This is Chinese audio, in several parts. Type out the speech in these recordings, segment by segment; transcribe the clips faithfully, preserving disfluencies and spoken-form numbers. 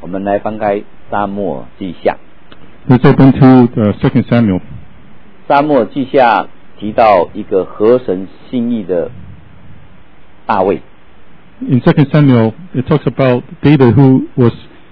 我们来翻开撒母耳记下。 Let's open to the Second Samuel. 撒母耳记下提到一个合神心意的大卫。 In Second Samuel, it talks about David who was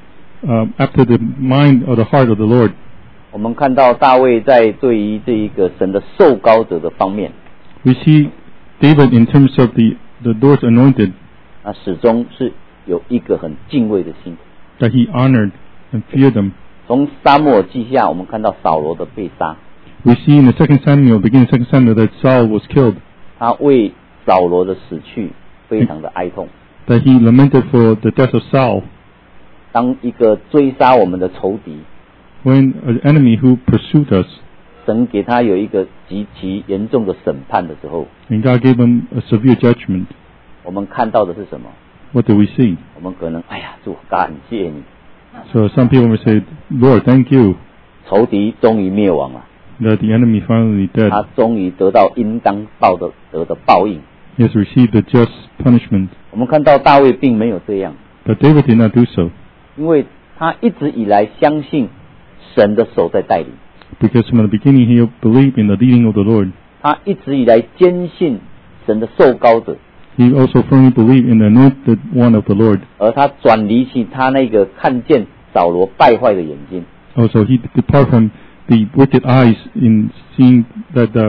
uh, after the mind or the heart of the Lord. 我们看到大卫在对于这一个神的受膏者的方面 We see David in terms of the, the Lord's anointed. 啊，始终是有一个很敬畏的心。 That he honored and feared them. 从撒母耳记下，我们看到扫罗的被杀。 We see in the Second Samuel, beginning Second Samuel, that Saul was killed. 他为扫罗的死去非常的哀痛。 That he lamented for the death of Saul. 当一个追杀我们的仇敌 When an enemy who pursued us, 神给他有一个极其严重的审判的时候， and God gave him a severe judgment, 我们看到的是什么？ what do we see? 我们可能哎呀，主感谢你， So some people will say, Lord, thank you 仇敌终于灭亡了， that the enemy finally dead. 他终于得到应当报的得的报应。 He has received the just punishment. 我们看到大卫并没有这样， But David did not do so, 因为他一直以来相信神的手在带领， because from the beginning he believed in the leading of the Lord. 他一直以来坚信神的受膏者， He also firmly believed in the anointed one of the Lord. 而他转离起他那个看见扫罗败坏的眼睛， Also, he departed from the wicked eyes in seeing that the,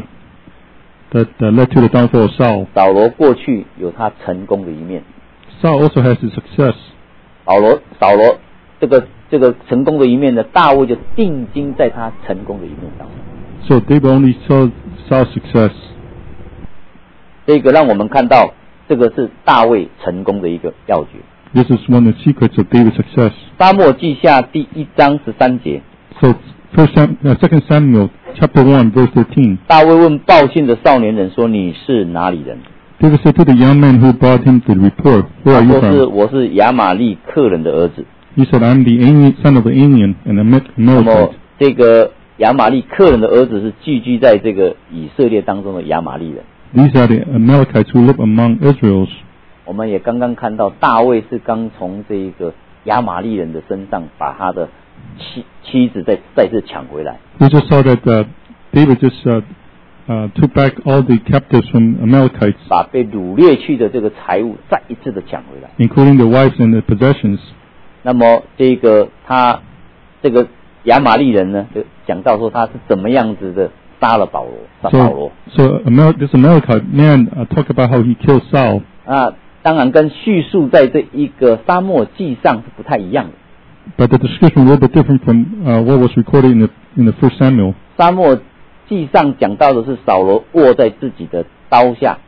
that uh, led to the downfall of Saul. 扫罗过去有他成功的一面， Saul also has his success. 扫罗扫罗这个这个成功的一面呢，大卫就定睛在他成功的一面上。 So David only saw Saul's success. 这个让我们看到，这个是大卫成功的一个要诀。 This is one of the secrets of David's success. 撒母耳记下第一章十三节， So First Sam, uh, Second Samuel chapter one verse thirteen. 大卫问报信的少年人说：“你是哪里人？” David said to the young man who brought him the report, "Where 他 are you 说是 from?" 我是亚玛利克人的儿子。 He said, "I'm the alien, son of the alien and a 那么 Amalekite." 这个亚玛利克人的儿子是寄居在这个以色列当中的亚玛利人。 These are the Amalekites who live among Israel's. 我们也刚刚看到大卫是刚从这一个亚玛利人的身上把他的妻妻子再再次抢回来。 We just saw that uh, David just uh, uh, took back all the captives from Amalekites, 把被掳掠去的这个财物再一次的抢回来。 including the wives and the possessions. 那么这个他这个亚玛利人呢，就讲到说他是怎么样子的杀了保罗，杀保罗 So, so Amal- this Amalekite man uh, talked about how he killed Saul. 啊，当然跟叙述在这一个撒母耳记上是不太一样的。 But the description a little bit different from uh, what was recorded in the in the First Samuel. 撒母耳记上讲到的是扫罗握在自己的刀下，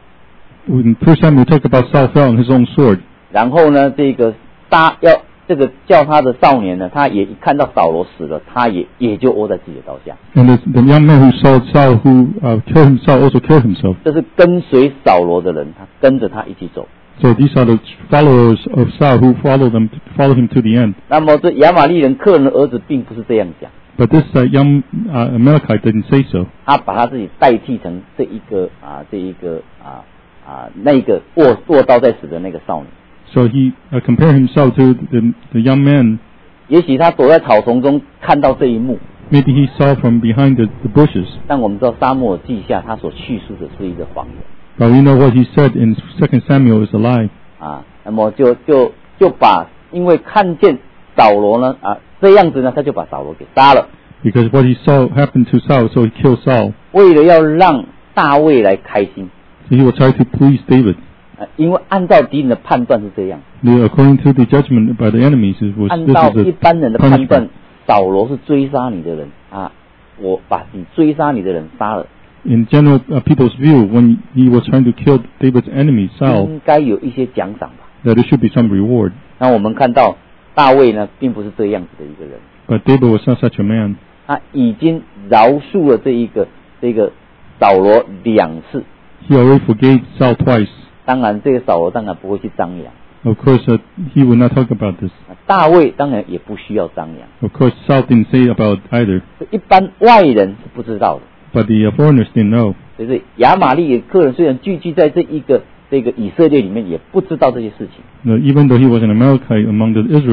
In First Samuel, we talk about Saul fell on his own sword. 然后呢，这个杀要这个叫他的少年呢，他也一看到扫罗死了，他也也就握在自己的刀下。 And the, the young man who saw Saul, who uh, killed himself, also killed himself. 这是跟随扫罗的人，他跟着他一起走。 So these are the followers of Saul who followed them, follow him to the end. 那么这亚玛利人客人的儿子并不是这样讲， But this uh, young uh, Amalekite didn't say so. 他把他自己代替成这一个啊，这一个啊啊那个握握刀在死的那个少年。 So he uh, compared himself to the, the young man. 也许他躲在草丛中看到这一幕， Maybe he saw from behind the, the bushes. 但我们知道撒母耳记下他所叙述的是一个谎言 But we know what he said in Second Samuel is a lie. 啊。那么就就就把因为看见扫罗呢啊这样子呢，他就把扫罗给杀了， Because what he saw happened to Saul, so he killed Saul. 为了要让大卫来开心 So he will try to please David. 啊，因为按照敌人的判断是这样， The, according to the judgment by the enemies, it was 按 this 照 is 一 a 般人的判 punishment. 断，扫罗是追杀你的人啊，我把你追杀你的人杀了， In general uh, people's view, when he was trying to kill David's enemy, Saul, 应该有一些奖赏吧。 that there should be some reward. 那我们看到大卫呢，并不是这样子的一个人， But David was not such a man. 他已经饶恕了这一个这个扫罗两次。 He already forgave Saul twice. 当然，这个扫罗当然不会去张扬， Of course, uh, he would not talk about this. 大卫当然也不需要张扬， Of course, Saul didn't say about either. 一般外人是不知道的。 But the uh, foreigners didn't know. 就是亚玛利客人虽然聚集在这一个这个以色列里面，也不知道这些事情。 Now, even though he was an Amalekite among the Israel,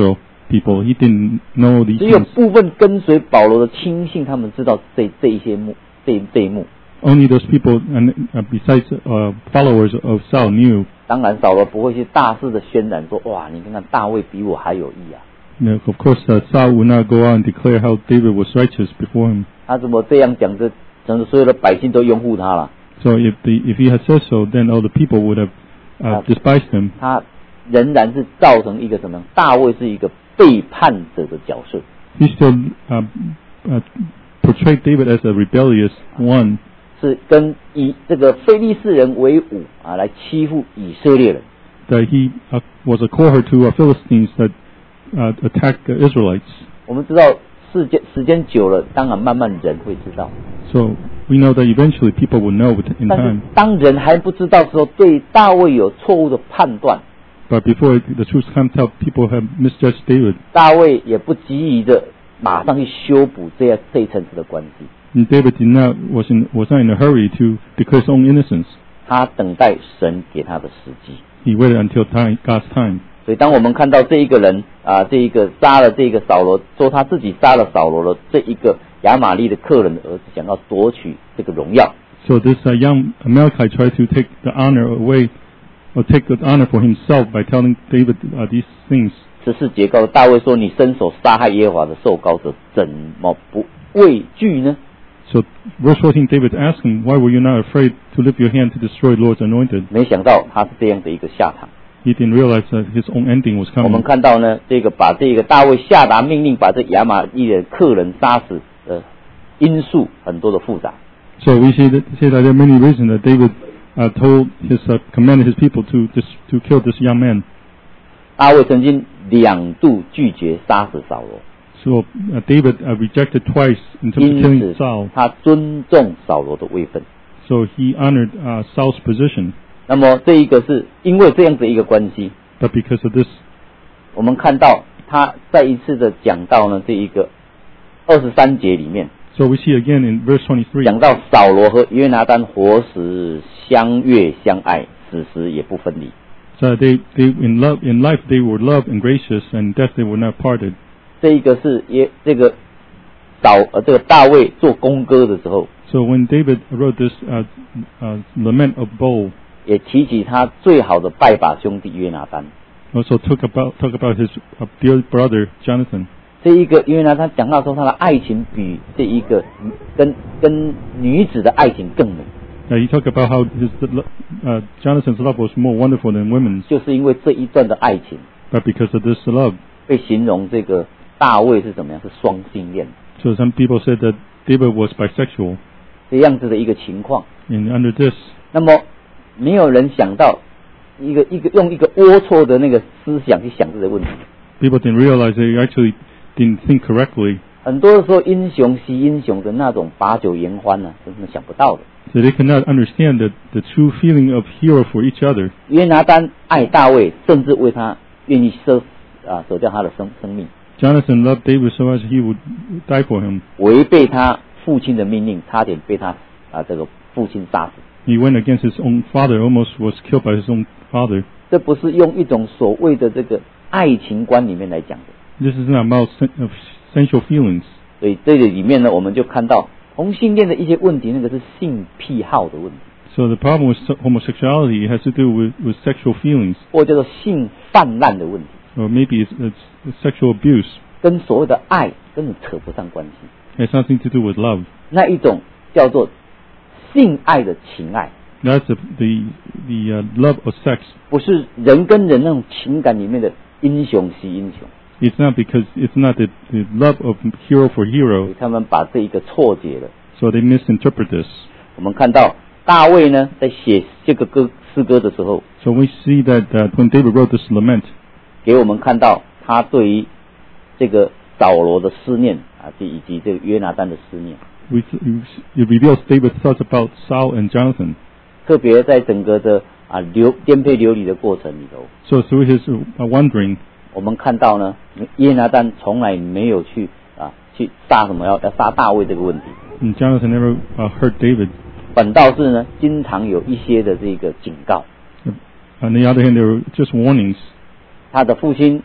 people. He didn't know these 只有 things. 部分跟随保罗的亲信，他们知道这这一些幕这这一幕。 Only those people, and uh, besides uh, followers of Saul, knew. 当然，扫罗不会去大肆的宣染说：“哇，你看看大卫比我还有义啊！” Now, of course, uh, Saul would not go out and declare how David was righteous before him. 他怎么这样讲？这整个所有的百姓都拥护他了。 So if the if he had said so, then all the people would have uh, despised him. 他仍然是造成一个什么？大卫是一个背叛者的角色。 He still uh, uh, portrayed David as a rebellious one. 是跟以这个非利士人为伍啊，来欺负以色列人。 That he uh, was a cohort to uh, Philistines that uh, attacked the Israelites. 我们知道时间时间久了，当然慢慢人会知道。 So we know that eventually people will know in 但是 time. 当人还不知道的时候，对大卫有错误的判断。 But before the truth comes out, people have misjudged David. 大卫也不急于的马上去修补这样这一层次的关系。 And David did not was in was not in a hurry to declare his own innocence. 他等待神给他的时机。 He waited until time, God's time. 所以当我们看到这一个人啊，这一个杀了这个扫罗，说他自己杀了扫罗的这一个亚玛利的客人的儿子，想要夺取这个荣耀。 So this uh, young Amalekite tried to take the honor away, or take the honor for himself by telling David uh, these things. 十四节告诉大卫说：“你伸手杀害耶和华的受膏者，怎么不畏惧呢？” So verse fourteen, David asked him, "Why were you not afraid to lift your hand to destroy Lord's anointed?" 没想到他是这样的一个下场。 He didn't realize that his own ending was 我们 coming. 看到呢，这个把这个大卫下达命令把这亚玛利的客人杀死的因素很多的复杂。 So we see that, see that there are many reasons that David uh, told his uh, commanded his people to this, to kill this young man. 大卫曾经两度拒绝杀死扫罗。 So uh, David uh, rejected twice in terms of 因 killing 此 Saul. 他尊重扫罗的位分。 So he honored uh, Saul's position. 那么这一个是因为这样子一个关系， But because of this, 我们看到他再一次的讲到呢，这一个二十三节里面 so we see again in verse twenty-three. 讲到扫罗和约拿单活时相悦相爱，死时也不分离。 So they, they in love in life they were love and gracious, and death they were not parted. 这一个是耶这个扫呃这个大卫做弓歌的时候， So when David wrote this uh, uh, lament of Bow, 也提起他最好的拜把兄弟约拿单。 also talk about talk about his uh, dear brother Jonathan. 这一个约拿单讲到说他的爱情比这一个跟跟女子的爱情更美。 Uh, he talked about how his uh, Jonathan's love was more wonderful than women's, 就是因为这一段的爱情， but because of this love. 被形容这个大卫是怎么样？是双性恋， So some people said that David was bisexual. 这样子的一个情况。 And under this, 那么没有人想到一个一个用一个龌龊的那个思想去想这个问题。 people didn't realize they actually didn't think correctly. 很多的时候，英雄惜英雄的那种把酒言欢呢、啊，是他们想不到的。 So they could not understand the, the true feeling of hero for each other. 约拿单爱大卫，甚至为他愿意舍啊舍掉他的生生命， Jonathan loved David so much he would die for him. 违背他父亲的命令，差点被他啊这个父亲杀死。 He went against his own father, almost was killed by his own father. 这不是用一种所谓的这个爱情观里面来讲的。 This is not about sen- of sensual feelings. 所以这里面呢，我们就看到同性恋的一些问题，那个是性癖好的问题， So the problem with homosexuality has to do with, with sexual feelings, 或者叫做性泛滥的问题， or maybe it's, it's sexual abuse. 跟所谓的爱根本扯不上关系。 It has nothing to do with love. 那一种叫做性爱的情爱， That's the the, the uh, love of sex. 不是人跟人那种情感里面的英雄惜英雄。 It's not because it's not the, the love of hero for 所以 hero. 他们把这一个错解了。 So they misinterpret this. 我们看到大卫呢，在写这个歌诗歌的时候， So we see that uh, when David wrote this lament, 给我们看到他对于这个扫罗的思念啊，以及这个约拿单的思念。 we, it reveals David's thoughts about Saul and Jonathan. 特别在整个的啊流颠沛流离的过程里头， So through his uh, wandering, 我们看到呢，约拿单从来没有去啊去杀什么要要杀大卫这个问题， and Jonathan never uh, hurt David. 反倒是呢，经常有一些的这个警告。 On the other hand, there were just warnings. 他的父亲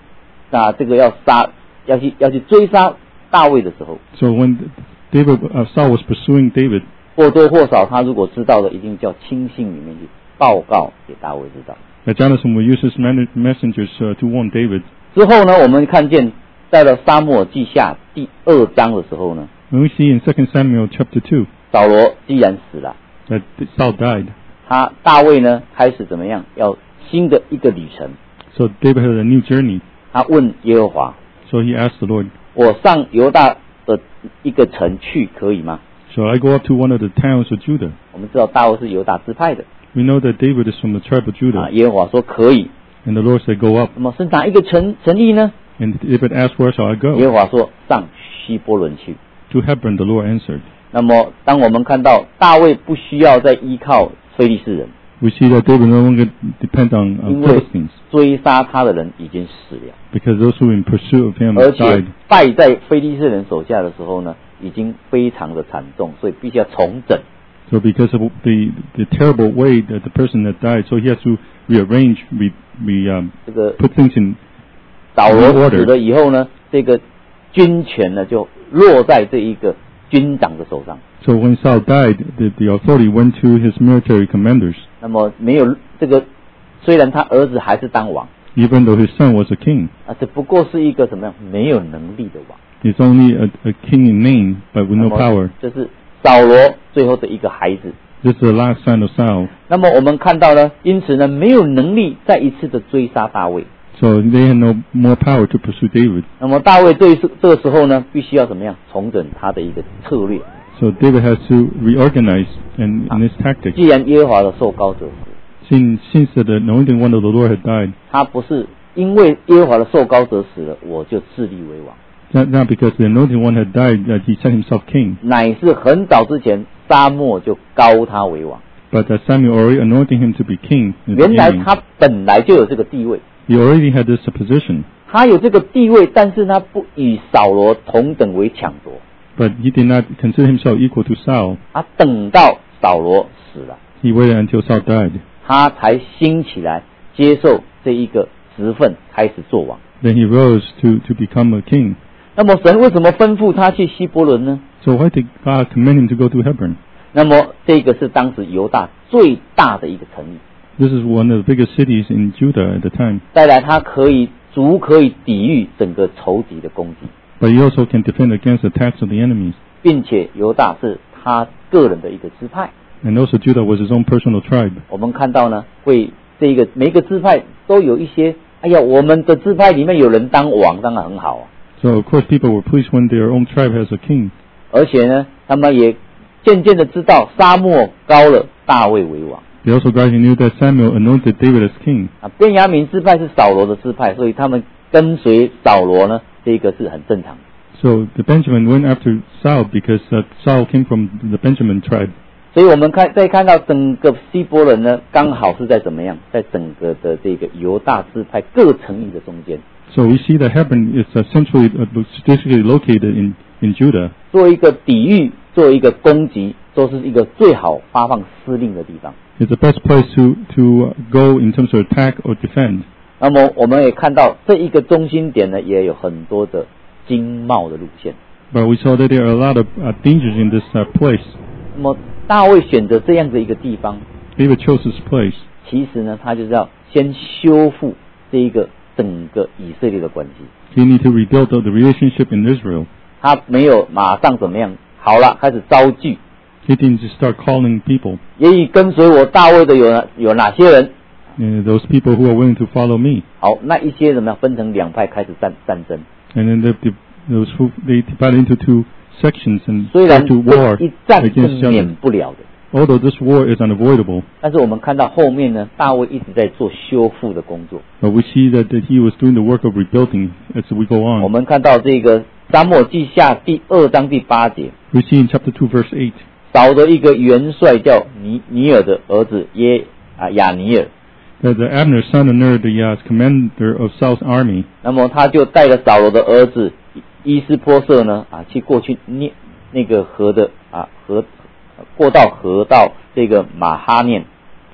那这个要杀，要去要去追杀大卫的时候 So when David, uh, Saul was pursuing David, 或多或少他如果知道的，一定叫亲信里面去报告给大卫知道。 uh, Jonathan would use his man- messengers uh, to warn David. 之后呢，我们看见在了撒母耳记下第二章的时候呢， When we see in Second Samuel chapter two 扫罗既然死了， that Saul died, 他大卫呢开始怎么样？要新的一个旅程。 so David had a new journey. 他问耶和华 So he asked the Lord, 我上犹大的一个城去可以吗？ shall I go up to one of the towns of Judah? 我们知道大卫是犹大支派的 We know that David is from the tribe of 啊， Judah. 耶和华说可以。 And the Lord said, go up. 那么是哪一个城城邑呢？ And David asked, where shall I 耶 go? 和华说上希伯伦去。 To Hebron, the Lord answered. 那么当我们看到大卫不需要再依靠非利士人， We see that David no longer depend on uh, 因为 Philistines, 追杀他的人已经死了， because those who in pursuit of him 而且 died. 败在非利士人手下的时候呢，已经非常的惨重，所以必须要重整。 So because of the, the terrible way that the person that died, so he has to rearrange, re, re, um, 这个 put things in. 扫罗死了以后呢，这个军权呢就落在这一个军长的手上。 So when Saul died, the, the authority went to his military commanders, 那么没有这个，虽然他儿子还是当王 even though his son was a king. 啊，这不过是一个什么样没有能力的王。 He's only a, a king in name, but with 那 no 么 power. 这是扫罗最后的一个孩子。 This is the last son of Saul. 那么我们看到呢，因此呢，没有能力再一次的追杀大卫。 So they had no more power to pursue David. 那么大卫这这个时候呢，必须要怎么样重整他的一个策略。 So David has to reorganize in, in his tactics. 既然耶和华的受膏者死， Since, since the anointing one of the Lord had died, 他不是因为耶和华的受膏者死了，我就自立为王， not, not because the anointing one had died that he set himself king, 乃是很早之前沙漠就膏他为王。 but that Samuel already anointing him to be king in the 原来 beginning. 他本来就有这个地位， He already had this position, 他有这个地位，但是他不与扫罗同等为抢夺。 but he did not consider himself equal to Saul. 他等到扫罗死了， He waited until Saul died. 他才兴起来接受这一个职分，开始做王。 Then he rose to, to become a king. 那么神为什么吩咐他去希伯伦呢？ So why did God command him to go to Hebron? 那么这个是当时犹大最大的一个城邑， This is one of the biggest cities in Judah at the time, 再来他可以足可以抵御整个仇敌的攻击， but he also can defend against the attacks of the enemies. 并且犹大是他个人的一个支派。 And also Judah was his own personal tribe. 我们看到呢，会这一个每一个支派都有一些，哎呀，我们的支派里面有人当王，当然很好啊。 So of course people were pleased when their own tribe has a king. 而且呢，他们也渐渐的知道沙漠膏了大卫为王 They also got knew that Samuel anointed David as king. 啊。便雅悯支派是扫罗的支派，所以他们跟随扫罗呢，这个是很正常的。 So the Benjamin went after Saul because uh, Saul came from the Benjamin tribe. 所以我们看再看到整个希伯伦呢，刚好是在怎么样，在整个的这个犹大支派各城邑的中间， So we see that Hebron is uh, centrally, uh, strategically located in, in Judah. 做一个抵御，做一个攻击，都是一个最好发放司令的地方。 It's the best place to, to uh, go in terms of attack or defend. 那么我们也看到这一个中心点呢，也有很多的经贸的路线。 But we saw that there are a lot of uh, dangers in this uh, place. 那么大卫选择这样的一个地方， David chose this place. 其实呢，他就是要先修复这一个整个以色列的关系。 He need to rebuild the, the relationship in Israel. 他没有马上怎么样，好了，开始招聚， He didn't just start calling people. 也以跟随我大卫的有哪有哪些人？ Uh, those people who are willing to follow me. 好，那一些怎么样分成两派开始战战争？ And then the, the, those who, they divided into two sections and 虽 go 然 to war 这一战是 against each 免 other. 不了的， Although this war is unavoidable, 但是我们看到后面呢，大卫一直在做修复的工作。 but we see that, that he was doing the work of rebuilding as we go 我 on. 们看到这个撒母耳记下第二章第八节， We see in chapter two, verse eight, 扫的一个元帅叫尼尼尔的儿子耶啊亚尼尔， that the Abner, son of Ner, the uh, commander of Saul's army, 那么他就带着扫罗的儿子伊斯波瑟呢啊，去过去念那个河的啊河，过到河到这个马哈念，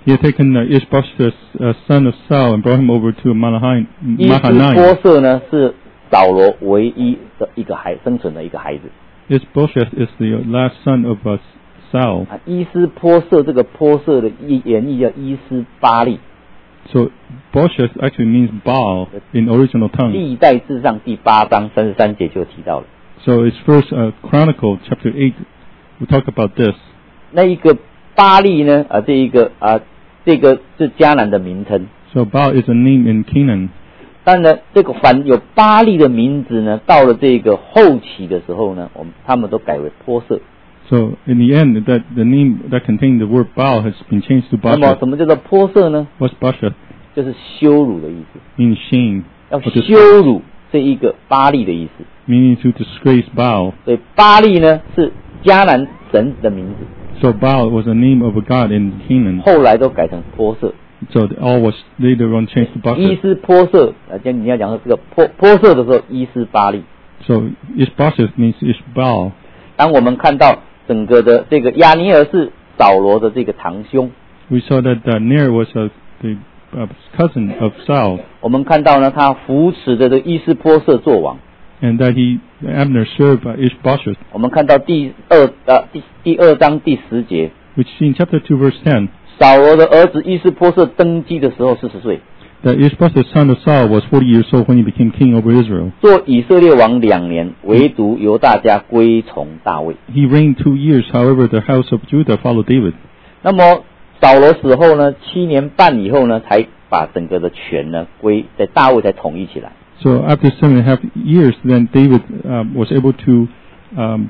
He had taken uh, Ishbosheth's uh, son of Saul and brought him over to 伊斯 Mahanaim. 波设呢是扫罗唯一的一个孩生存的一个孩子。 Ishbosheth is the last son of uh, Saul. 啊，伊斯波设这个波设的意原意叫伊斯巴利。 So Bosheth actually means Baal in original tongue. 历代志上第八章三十三节就提到了。 So it's First uh, Chronicle chapter eight. We talk about this. 那一个巴利呢？啊，这一个啊，这个是迦南的名称。 So Baal is a name in Canaan. 但呢，这个凡有巴利的名字呢，到了这个后期的时候呢，我们他们都改为波设。 So in the end, that the name that contained the word Baal has been changed to 那么 Bosheth. 什么叫做波设呢？ What's Bosheth? 就是羞辱的意思， Meaning shame. 要 or dis- 羞辱这一个巴利的意思。 meaning to disgrace Baal. 所以巴利呢是迦南神的名字， So Baal was a name of a god in Canaan. 后来都改成波设。 So all was later on changed to 伊 Bosheth. 斯波设，啊，你要讲说这个波波设的时候，伊斯巴利。 So Ishbosheth means Ishbaal. 当我们看到整个的这个亚尼尔是扫罗的这个堂兄， We saw that uh, Ner was uh, the uh, cousin of Saul, 我们看到呢，他扶持着这个伊斯波设做王。 and that he Abner served uh, Ishbosheth. 我们看到第二呃第第二章第十节， Which in chapter two verse ten, 扫罗的儿子伊斯波设登基的时候四十岁， that Ishbosheth son of Saul was forty years old when he became king over Israel. 做以色列王两年，唯独犹大家归从大卫。 He reigned two years, however the house of Judah followed David. 那么扫罗死后呢，七年半以后呢，才把整个的权呢归在大卫才统一起来。 So after seven and a half years, then David um, was able to um,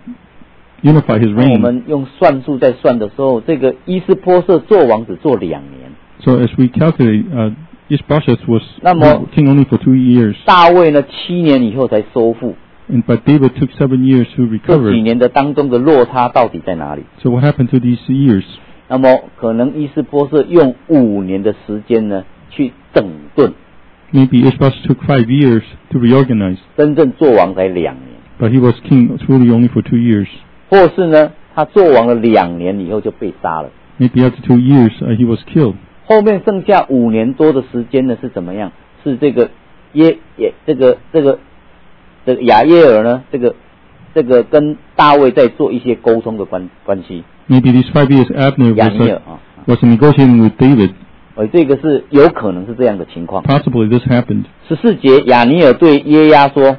unify his 那我 reign. 们用算数在算的时候，这个伊斯波设做王只做两年， So as we calculate, uh, Ishbosheth was 那么 king only for two years, 大卫呢七年以后才收复。 and but David took seven years to 这 recover. 几年的当中的落差到底在哪里？ So what happened to these years? 那么可能伊斯波设用五年的时间呢去整顿， Maybe Ishbosheth took five years to reorganize, 真正做王才两年， but he was king truly only for two years. 或是呢他做王了两年以后就被杀了， Maybe after two years uh, he was killed. 后面剩下五年多的时间呢是怎么样？是这个耶耶这个这个这个亚耶尔呢，这个这个跟大卫在做一些沟通的关关系。 Maybe these five years Abner 亚 was, 尼尔 uh, 啊， was negotiating with David. 呃，这个是有可能是这样的情况。 Possibly this happened. 十四节，亚尼尔对耶押说：“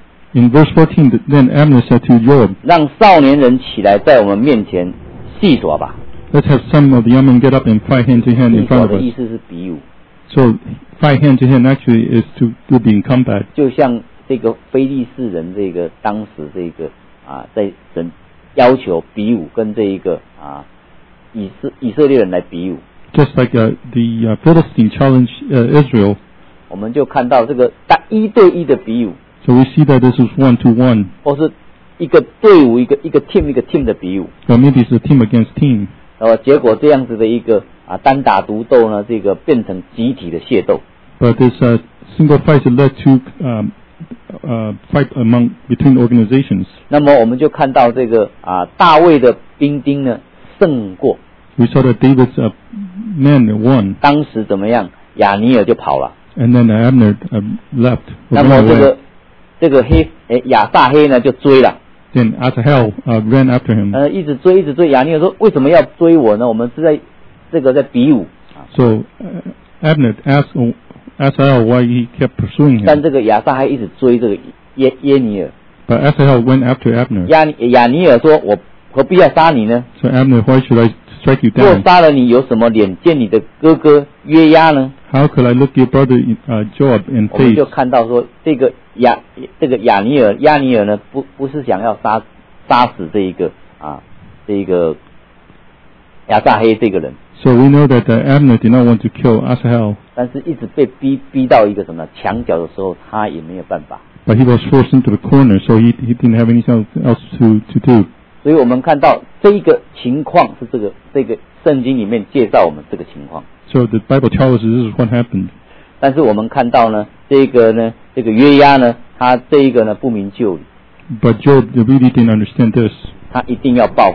In verse fourteen, then Abner said to Joab, 让少年人起来，在我们面前戏耍吧。 let's have some of the young men get up and fight hand to hand 戏 in 耍 front of 的意 us. 思是比武， So fight hand to hand actually is to, to be in combat. 就像这个非利士人这个当时这个啊，在神要求比武，跟这一个啊以色以色列人来比武， Just like uh, the uh, Philistine challenged uh, Israel. 我们就看到这个大一对一的比武， So we see that this is one to one. 或是一个队伍一个一个 team 一个 team 的比武。 Or maybe it's a team against team. 呃，结果这样子的一个啊单打独斗呢，这个变成集体的械斗。 But this uh, single fight that led to um, uh, fight among between organizations. 那么我们就看到这个啊大卫的兵丁呢胜过， We saw that David's uh, men won, 当时怎么样？亚尼尔就跑了。 and then Abner uh, left. 那 Or 么 ran 这 away. 个这个黑诶亚撒黑呢就追了， Then Asahel uh, ran after him. 呃一直追一直追。亚尼尔说：“为什么要追我呢？我们是在这个在比武。” So uh, Abner asked uh, Asahel why he kept pursuing 但 him. 这个亚撒黑一直追这个耶耶尼尔。 But Asahel went after Abner. 亚亚尼尔说：“我何必要杀你呢？ So Abner, why should I strike you 若 down? 杀了你，有什么脸见你的哥哥约押呢？” How could I look your brother uh, Joab in 我们 face? 就看到说，这个亚这个亚尼尔亚尼尔呢，不不是想要杀杀死这一个啊这一个亚撒黑这个人， So we know that uh, Abner did not want to kill Asahel, 但是一直被逼逼到一个什么墙角的时候，他也没有办法。 but he was forced into the corner, so he he didn't have anything else to to do. 所以我们看到这一个情况是这个这个圣经里面介绍我们这个情况， So the Bible tells us this is what happened. 但是我们看到呢，这个呢这个约押呢，他这一个呢不明就里， But Job really didn't understand this. 他一定要报复，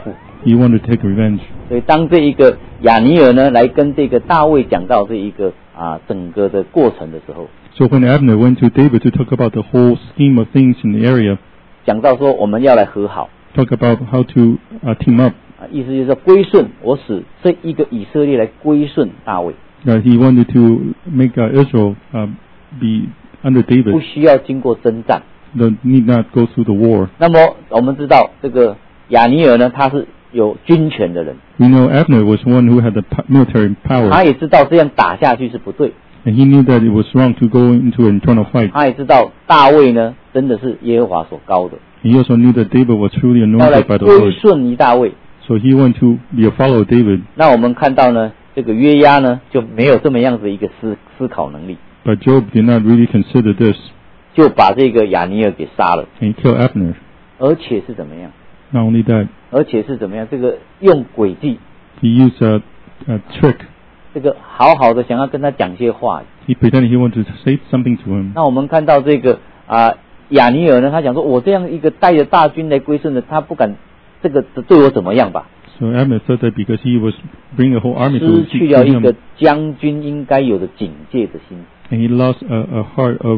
He wanted to take revenge. 所以当这一个亚尼尔呢来跟这个大卫讲到这一个啊整个的过程的时候， So when Abner went to David to talk about the whole scheme of things in the area, 讲到说我们要来和好， talk about how to uh, team up, 啊，意思就是说归顺，我使这一个以色列来归顺大卫， that he wanted to make uh, Israel uh, be under 不 David, 需要经过征战。 that need not go through the war. 那么我们知道这个亚尼尔呢，他是有军权的人， We know Abner was one who had the po- military 他 power, 也知道这样打下去是不对， and he knew that it was wrong to go into an internal fight. 他也知道大卫呢真的是耶和华所高的， He also knew that David was truly 要来 anointed by the 归 Lord, 顺于大卫。 so he wanted to be a follower of David. 那我们看到呢，这个约押呢就没有这么样子一个思思考能力， But Job did not really consider this, 就把这个亚尼尔给杀了， and he killed Abner. 而且是怎么样？ Not only that, 而且是怎么样？这个用诡计， he used a, a trick. 这个好好的想要跟他讲些话。 He pretended he wanted to say something to him. 那我们看到这个啊、亚尼尔呢，他讲说，我这样一个带着大军来归顺的，他不敢这个对我怎么样吧？ So Abner thought that because he was bringing a whole army 失 to 去 to 了一 him, 个将军应该有的警戒的心， and he lost a, a heart of,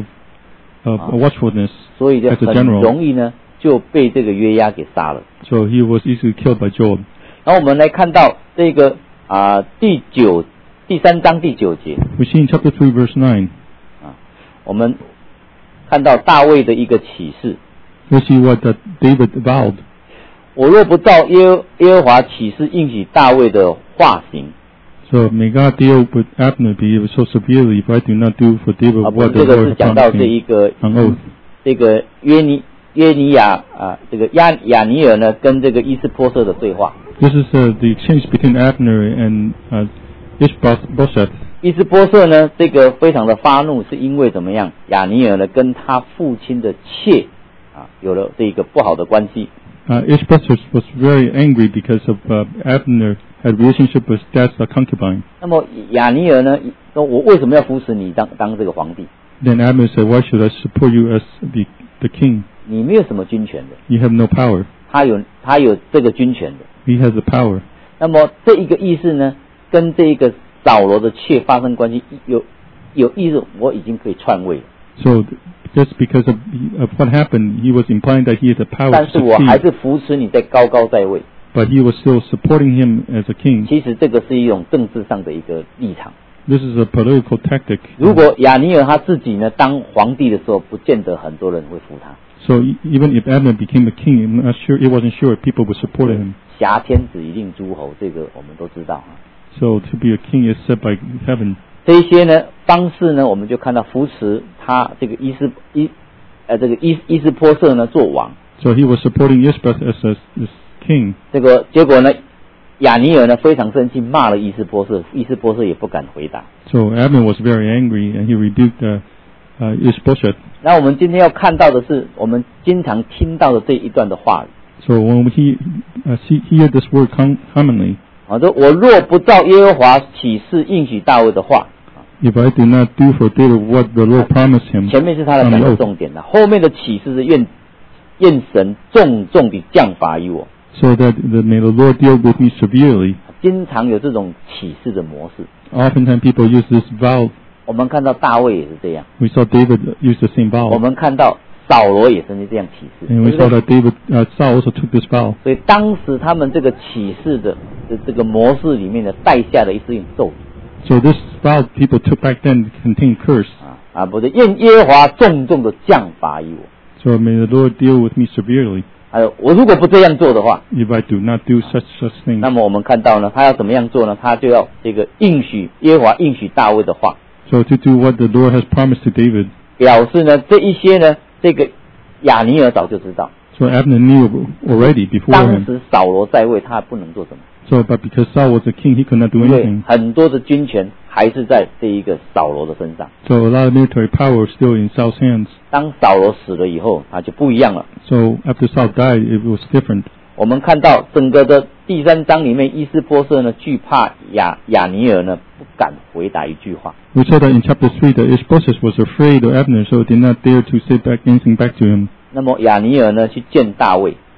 of Ah. watchful, 所以就 as a 很 general. 容易呢就被这个约押给杀了。 So he was easily killed by Job. 然后我们来看到这个啊、第九第三章第九节 We see in chapter three, verse nine, 啊，我们看到大卫的一个启示。 we see what that David vowed. 我若不照耶耶和华启示应许大卫的化行， So may God deal with Abner be so severely if I do not do for David 啊，不 what 是 the 这个 Lord 是 has 讲到 promised 这 him 一个 on oath. 这个约尼约尼亚啊，这个亚亚尼尔呢跟这个伊斯波瑟的对话。 This is uh, the exchange between Abner and uh, Ishbosheth. 伊斯波瑟呢，这个非常的发怒，是因为怎么样？亚尼尔呢跟他父亲的妾啊有了这个不好的关系。 Uh, Ishbosheth was very angry because of uh, Abner had relationship with dad's uh, concubine. 那么亚尼尔呢说：“我为什么要扶持你当当这个皇帝？ Then Abner said, "Why should I support you as the the king? 你没有什么军权的， You have no power. 他有他有这个军权的。 He has the power." 那么这一个意思呢，跟这一个扫罗的妾发生关系，有有意思，我已经可以篡位了。 So just because of, of what happened, he was implying that he had the power 但 to 是我还 succeed, 是扶持你在高高在位。 but he was still supporting him as a king. 其实这个是一种政治上的一个立场。 This is a political tactic. 如果亚尼尔他自己呢当皇帝的时候，不见得很多人会服他。 So e- even if Abner became a king, I'm not sure, it wasn't sure if people would support him. 挟天子以令诸侯，这个我们都知道啊。 So to be a king is set by heaven. 这一些呢方式呢，我们就看到扶持他这个伊斯伊呃这个伊伊斯波瑟呢做王。 So he was supporting Ishbosheth as, as, as king. 这个结果呢，亚尼尔呢非常生气，骂了伊斯波瑟，伊斯波瑟也不敢回答。 So Abner was very angry and he rebuked uh, uh, Ishbosheth. 那我们今天要看到的是，我们经常听到的这一段的话语。 So when we he, uh, see, hear this word com- commonly, 啊，说我若不照耶和华启示应许大卫的话， if I do not do for David what the Lord promised him, 前面是他的 on 讲 the 的 oath. 重点的，后面的启示是愿愿神重重地降罚于我。 So that, that may the Lord deal with me severely. 经常有这种启示的模式。 Oftentimes people use this vow. 我们看到大卫也是这样， We saw David use the same 我 vow. 们看到扫罗也曾经这样启示， And we 对不 saw 对？ that David, uh, Saul also took this vow. 所以当时他们这个启示的的这个模式里面的带下的一是一种咒诅 So this vow people took back then contained curse. 啊啊，不是愿耶和华重重的降罚于我。 So may the Lord deal with me severely 还有，我如果不这样做的话， if I do not do such such things. 那么我们看到呢，他要怎么样做呢？他就要这个应许耶和华应许大卫的话， So to do what the Lord has promised to David. 表示呢这一些呢，这个亚尼尔早就知道， So Abner knew already 当 beforehand. 时扫罗在位，他不能做什么， So, but because Saul was a king, he could not do 因为 anything. 很多的军权还是在这一个扫罗的身上。 So a lot of military power was still in Saul's hands. 当扫罗死了以后，他就不一样了。 So after Saul died, it was different. 我们看到整个的第三章里面，伊斯波瑟呢惧怕亚亚尼尔呢，不敢回答一句话。 We saw that in chapter three that Ishbosheth was afraid of Abner, so did not dare to say back anything back to him. 那么亚尼尔呢去见大卫，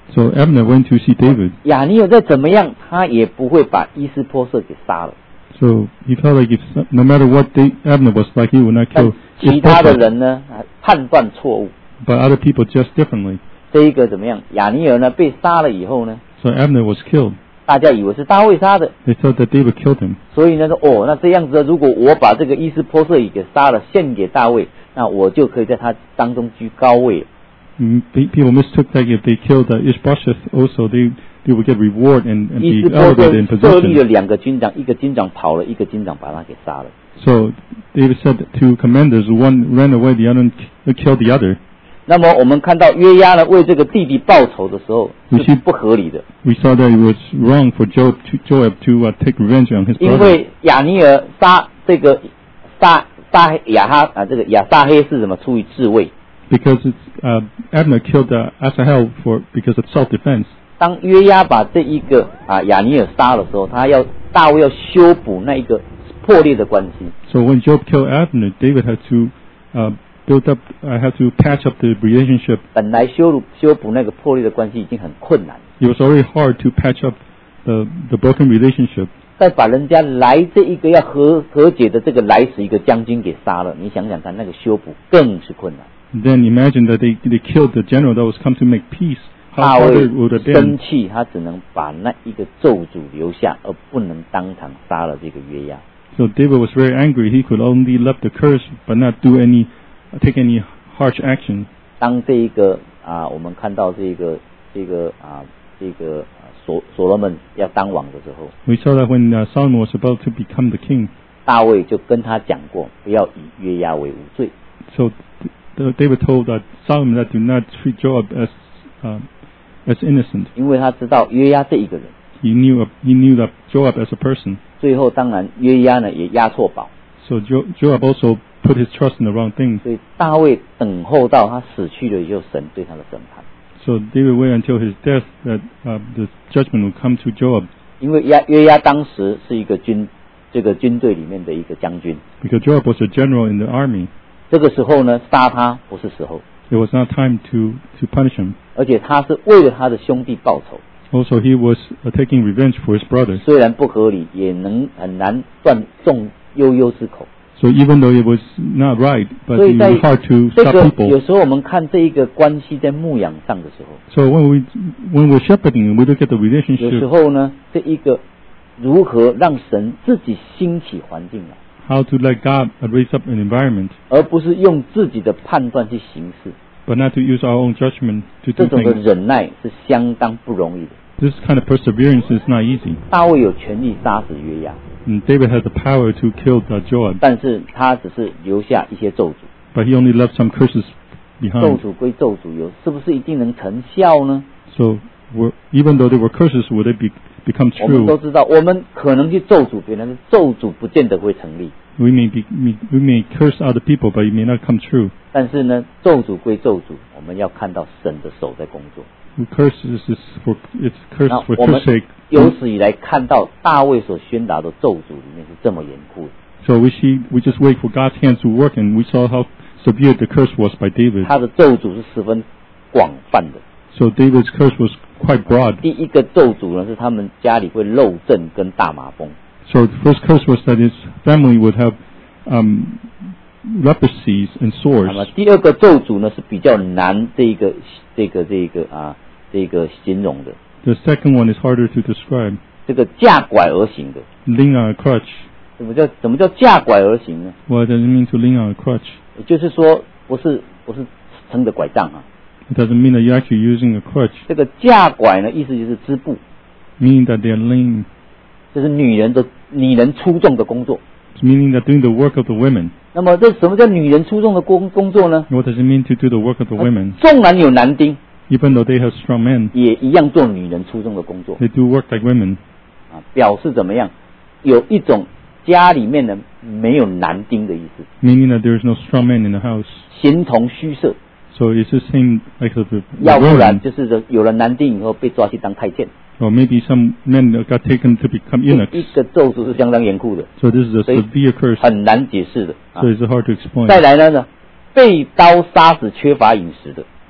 So Abner went to see David. 亚尼尔再怎么样，他也不会把伊斯波瑟给杀了。 So he felt like if no matter what they, Abner was like, he would not 但 kill 其他的 Ishbosheth. 人呢，啊判断错误。 But other people judged differently. 这一个怎么样？亚尼尔呢被杀了以后呢， So Abner was killed. 大家以为是大卫杀的， They thought that David killed him. 所以呢说哦，那这样子，如果我把这个伊斯波瑟也给杀了，献给大卫，那我就可以在他当中居高位。 Mm, pe- People mistook that if they killed uh, Ishbosheth also, they they would get reward and, and 伊 be 斯波瑟 elevated in 设立了 position. 两个军长，一个军长跑了，一个军长把他给杀了。 So David said two commanders, one ran away, the other one killed the other. 那么我们看到约押呢为这个弟弟报仇的时候是不合理的， We saw that it was wrong for Joab to, Joab to uh, take revenge on his 因 brother. 为亚尼尔杀这个杀杀亚哈啊，这个亚撒黑是什么？出于自卫。 Because it's, uh, Abner killed uh, Asahel for because of self-defense. 当约押把这一个啊亚尼尔杀的时候，他要大卫要修补那一个破裂的关系。 So when Joab killed Abner, David had to uh, build up, uh, had to patch up the relationship. 本来修补修补那个破裂的关系已经很困难， It was already hard to patch up the the broken relationship. 再把人家来这一个要和和解的这个来使一个将军给杀了，你想想看，那个修补更是困难。 Then imagine that they they killed the general that was come to make peace. 大 How 卫 harder it would have 生 been. 气，他只能把那一个咒诅留下，而不能当场杀了这个约押。 So David was very angry. He could only left the curse, but not do any, take any harsh action. 当这一个啊，我们看到这个这个啊这个啊所所罗门要当王的时候， We saw that when uh, Solomon was about to become the king. 大卫就跟他讲过，不要以约押为无罪。 So th- David told that Solomon that do not treat Joab as um, as innocent. 因为他知道约押这一个人， He knew he knew that Joab as a person. 最后当然约押呢也押错宝， So jo- Joab also put his trust in the wrong things. 所以大卫等候到他死去了以后，神对他的审判。 So David waited until his death that uh, the judgment would come to Joab. 因为押约押当时是一个军这个军队里面的一个将军， Because Joab was a general in the army. 这个时候呢杀他不是时候， It was not time to, to punish him. 而且他是为了他的兄弟报仇， Also, he was uh, taking revenge for his brothers. 虽然不合理，也能很难断众悠悠之口。 So even though it was not right, but 所 it 以在 was hard to 这 stop 个 people. 有时候我们看这一个关系在牧养上的时候， So when we when we're shepherding, we look at the 有时 relationship, 候呢这一个如何让神自己兴起环境来， how to let God raise up an environment, 而不是用自己的判断去行事。 but not to use our own judgment to 这 do 种的 things. 忍耐是相当不容易的。 This kind of perseverance is not easy. 大卫有权利杀死约押， And David had the power to kill uh, Joab, 但是他只是留下一些咒诅。 but he only left some curses 咒 behind. 诅归咒诅，有是不是一定能成效呢？ So were, even though they were curses, would they be, become 我们都 true? 知道，我们可能去咒诅别人，咒诅不见得会成立。 We may be, we may curse other people, but it may not come true. 但是呢，咒诅归咒诅，我们要看到神的手在工作。 Curses is for it's cursed 那 for 我们 curse sake. 有史以来看到大卫所宣达的咒诅里面是这么严酷的， So we see, we just wait for God's hand to work, and we saw how severe the curse was by David. 他的咒诅是十分广泛的。 So David's curse was quite broad. 第一个咒诅呢是他们家里会漏症跟大麻风， So the first curse was that his family would have um, leprosies and 那么 sores. 第二个咒诅呢是比较难这个这个这个啊这个形容的， The second one is harder to describe. 这个架拐而行的。 Lean on a crutch. 什么叫什么叫架拐而行呢？ What does it mean to lean on a crutch? 也就是说，不是不是撑着拐杖啊， It doesn't mean that you're actually using a crutch, 这个架拐呢，意思就是织布， meaning that they're lean, 这是女人的女人出众的工作。 it's meaning that doing the work of the women. 那么这什么叫女人出众的工工作呢？ What does it mean to do the work of the women? 纵然有男丁， Even though they have strong men, 也一样做女人出众的工作 they do work like women. 啊，表示怎么样？有一种家里面的没有男丁的意思， Meaning that there is no strong man in the house. 形同虚设。 So it's the same like the, the 要不然 women. 就是有了男丁以后被抓去当太监。 Or maybe some men got taken to become 一 eunuchs. 个咒诅是相当严酷的， So this is a 所以 severe curse. 很难解释的。啊 So it's hard to explain. 再来呢呢，被刀杀死缺乏饮食的，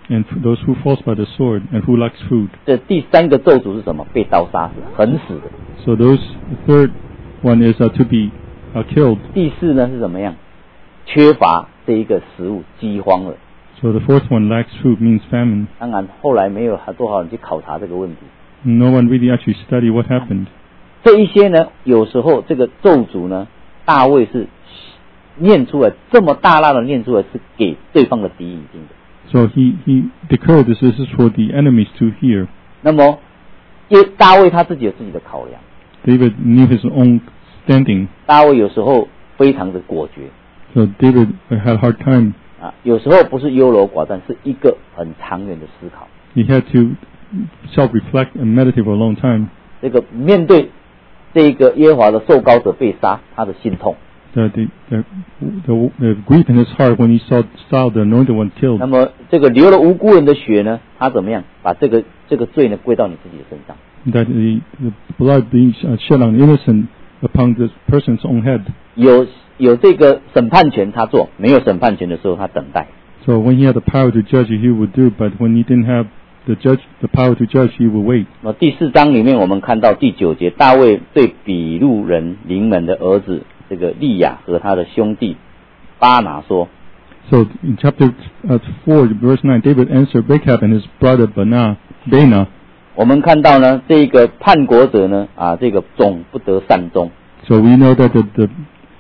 and those who falls by the sword, and who lacks food. 这第三个咒诅是什么？被刀杀死，横死的。 So those the third one is uh, to be uh, killed. 第四呢是怎么样？缺乏这一个食物，饥荒了。 So the fourth one, lacks food, means famine. 当然，后来没有多少人去考察这个问题。 No one really actually studied what happened. 这一些呢，有时候这个咒诅呢，大卫是念出来这么大大的念出来，是给对方的敌人听的。 So he he declared this, this is for the enemies to hear. 那么，因为大卫他自己有自己的考量。 David knew his own standing. 大卫有时候非常的果决。 So David had a hard time. 啊，有时候不是优柔寡断，是一个很长远的思考。 He had to self-reflect and meditate for a long time. 这个面对这个耶和华的受膏者被杀，他的心痛。 The, the, the, the, the grief in his heart when he saw Saul, the anointed one, killed. 那么这个流了无辜人的血呢，他怎么样把这个这个罪呢归到你自己的身上？ That the, the blood being shed on innocent upon this person's own head. 有有这个审判权他做，没有审判权的时候他等待。 So when he had the power to judge, he would do. But when he didn't have the judge, the power to judge, he would wait. 那第四章里面我们看到第九节，大卫对比路人临门的儿子这个利亚和他的兄弟巴拿说。 So in chapter uh, four, verse nine, David answered Rechab and his brother Bana, Bana. 我们看到呢，这个叛国者呢，啊，这个总不得善终。 So we know that the the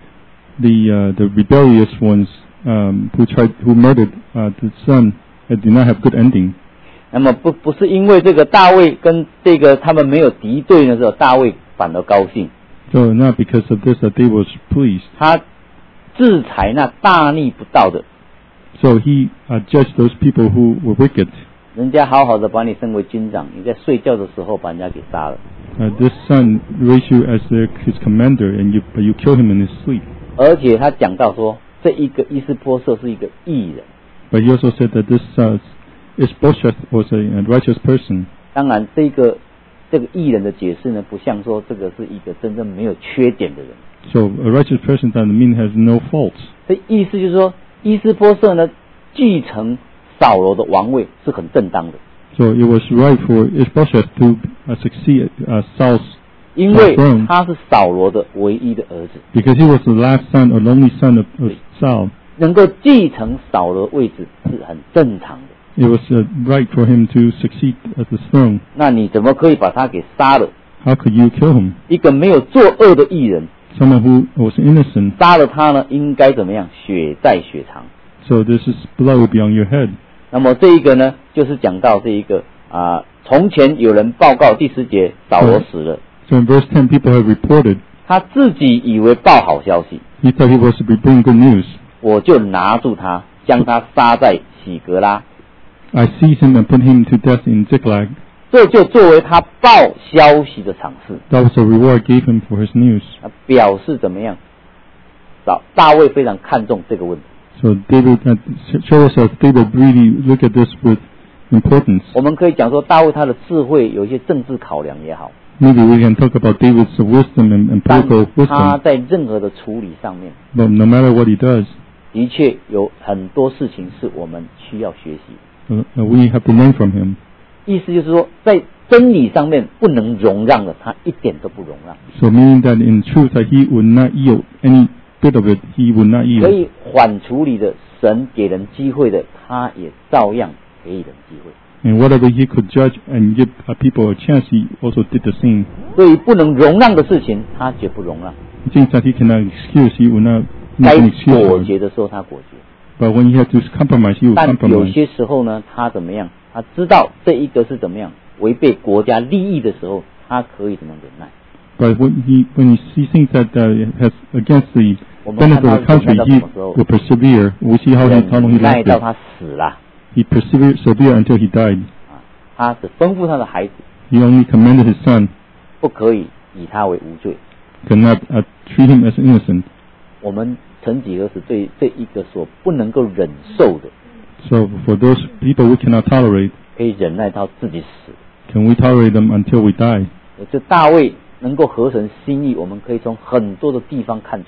the, uh, the rebellious ones um, who tried who murdered uh, the son uh, did not have good ending. 那么不不是因为这个大卫跟这个他们没有敌对的时候，大卫反而高兴。 So not because of this that David was pleased. 他制裁那大逆不道的。 So he uh, judged those people who were wicked. 人家好好的把你升为军长，你在睡觉的时候把人家给杀了。 Uh, this son raised you as their, his commander, and you but you kill him in his sleep. 而且他讲到说，这一个伊斯波瑟是一个义人。 But he also said that this uh, Ishbosheth was a, a righteous person. 当然，这个这个义人的解释呢，不像说这个是一个真正没有缺点的人。 So a righteous person doesn't mean has no faults. 这意思就是说，伊斯波瑟呢继承扫罗的王位是很正当的。 So it was right for Ishbosheth to uh, succeed uh, Saul's 因为他是扫罗的唯一的儿子。 because he was the last son, or only son of, of Saul. 能够继承扫罗位置是很正常的。 It was uh, right for him to succeed at the throne. 那你怎么可以把他给杀了？ How could you kill him? 一个没有作恶的义人， Someone who was innocent. 杀了他呢，应该怎么样？血债血偿。 So this is blood will be on your head. 那么这一个呢，就是讲到这一个啊，从前有人报告第十节，扫罗死了。 So in verse ten, people have reported. 他自己以为报好消息， He thought he was to be bringing good news. 我就拿住他，将他杀在喜格拉。 I seized him and put him to death in Ziklag. 这就作为他报消息的场次。 That was the reward I gave him for his news. 表示怎么样？大大卫非常看重这个问题。 So David uh, show us that David really look at this with importance. 我们可以讲说，大卫他的智慧有一些政治考量也好， Maybe we can talk about David's wisdom and, and 但 political 他 wisdom. 在任何的处理上面， But no matter what he does, 的确有很多事情是我们需要学习。 uh, we have to learn from him. 意思就是说，在真理上面不能容让的，他一点都不容让。 So meaning that in truth that he would not yield any bit of it, he would not 可 yield. 以缓处理的，神给人机会的，他也照样给人机会。 And whatever he could judge and give uh, people a chance, he also did the same. 对于不能容让的事情，他绝不容让。 Things that he cannot excuse, he would not 该 make an excuse 果 for. 决的时候，他果决。 But when he had to compromise, he would 但有 compromise. 些时候呢，他怎么样？他知道这一个是怎么样违背国家利益的时候，他可以怎么忍耐？ But when he when he sees things that uh, has against the 我们看 benefit 他 of the 忍耐 country, 到 he 什么时候？ will persevere. We see how he how long he 忍耐 lasted. 到他死了。 He persevered severe until he died. 他只吩咐他的孩子， He only commanded his son 不可以以他为无罪。 cannot uh, treat him as innocent. 我们曾几何时对这一个所不能够忍受的， So for those people we cannot tolerate, 可以忍耐到自己死。 can we tolerate them until we die? 这大卫能够合神心意，我们可以从很多的地方看出来。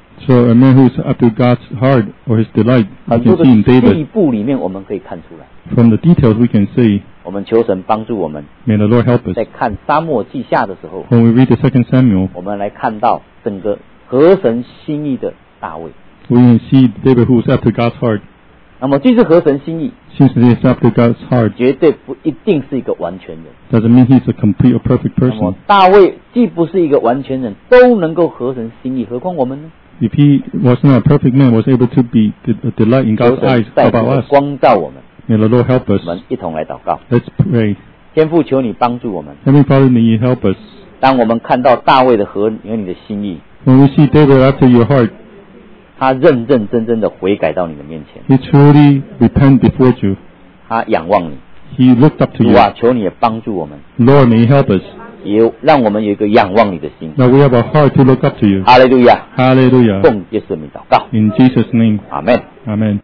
So a man who is up to God's heart or His delight, we 很多 can 的 see in 细 David. 部里面我们可以看出来。 From the details we can see, 我们求神帮助我们， may the Lord help us. 在看沙漠记下的时候， When we read the second Samuel, 我们来看到整个合神心意的大卫。 we can see David who is after God's heart. 那么这是合神心意， Since he is after God's heart, 绝对不一定是一个完全人。 doesn't mean he's a complete or perfect 那么 person. 大卫既不是一个完全人，都能够合神心意，何况我们呢？ If he was not a perfect man, was able to be a delight in 求 God's 神 eyes, 再 how 次 about 的 us? 光照我们。 May the Lord help 我 us. 们一同来祷告。 Let's pray. 天父，求你帮助我们。 Heavenly Father, may you help us. 当我们看到大卫的和和你的心意， When we see David after your heart, 他认认真真的悔改到你的面前， he truly repent before you. 他仰望你。 He looked up to 主 you. 啊，求你也帮助我们， Lord, may you help us. 也让我们有一个仰望你的心。 That we have a heart to look up to you. 哈利路亚！ Hallelujah. 奉耶稣的名祷告， In Jesus' name. 阿门。 Amen.